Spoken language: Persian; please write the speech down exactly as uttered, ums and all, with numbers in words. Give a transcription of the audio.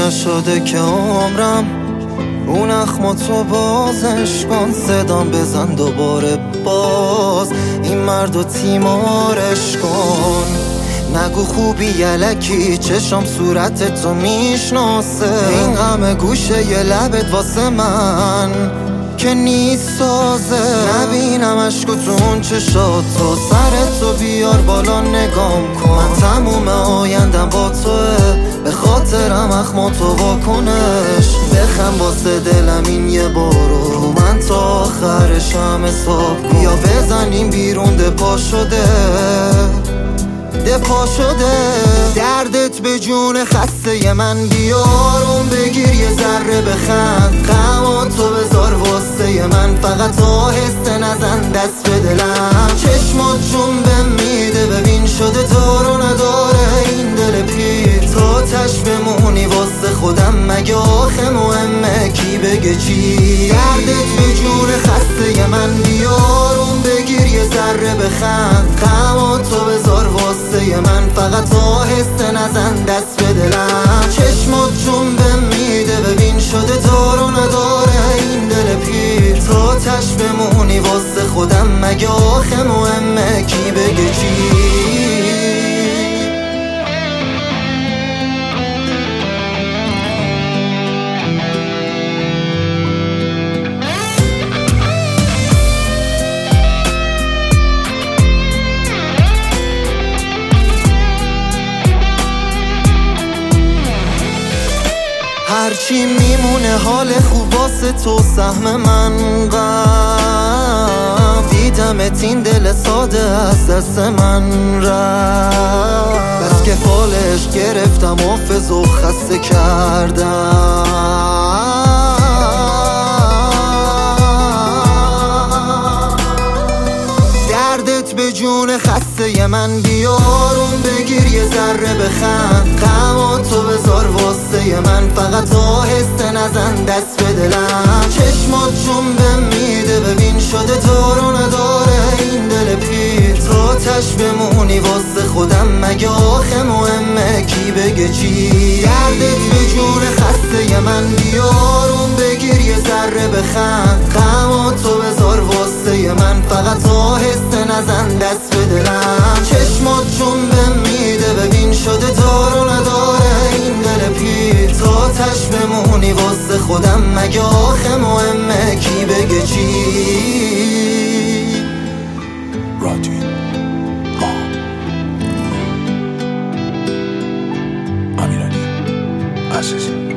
نشده که عمرم اون اخما تو بازش کن، صدام بزن دوباره باز این مرد و تیمارش کن. نگو خوبی یلکی چشم صورت تو میشناسه، این غم گوشه یه لبت واسه من که نیست سازه. نبینم عشق تو اون چشات تو، سرتو بیار بالا نگام کن. من تموم آیندم با توه، به خاطرم اخما تو واکنش. بخم واسه دلم این یه بارو، رو من تا آخرش هم حساب کن. یا بزنیم بیرون دپا شده دپا شده. دردت به جون خسته من بیارون بگیر، یه ذره بخند. غمان تو بذار واسه من، فقط آهسته نزن دست به دلم. چشمات جون بهم میده ببین شده دار و نداره این دل پیر. تا تش بمونی واسه خودم مگه آخه مهمه کی بگه چی. دردت به جون خسته من بیارون بگیر، یه ذره بخند. غمان تو بذار واسه من، فقط آهسته نزن دست به دلم. چشمات جون بهم میده ببین شده دار و نداره این دل پیر. تا تش بمونی واسه خودم مگه آخه مهمه کی بگه چی. هرچی میمونه حال خوب واسه تو سهم من غم. دیدمت این دل ساده از دست من رفت، بس که فالش گرفتم حافظ و خسته کردم. دردت به جون خسته من بیارون بگیر، یه ذره بخند. غمان تو بذار واسه من، فقط آهسته نزن دست به دلم. چشمات جون بهم میده ببین شده دار و نداره این دل پیر. تا تش بمونی واسه خودم مگه آخه مهمه کی بگه چی. دردت به جون خسته من بیارون بگیر، یه ذره بخند. غمان تو بذار واسه من، فقط آهسته نزن دست به دلم. چشمات جون بهم میده ببین شده دار و نداره این دل پیر. تا تش بمونی واسه خودم مگه آخه مهمه کی بگه چی. رادیو ما امیرعلی عزیزی.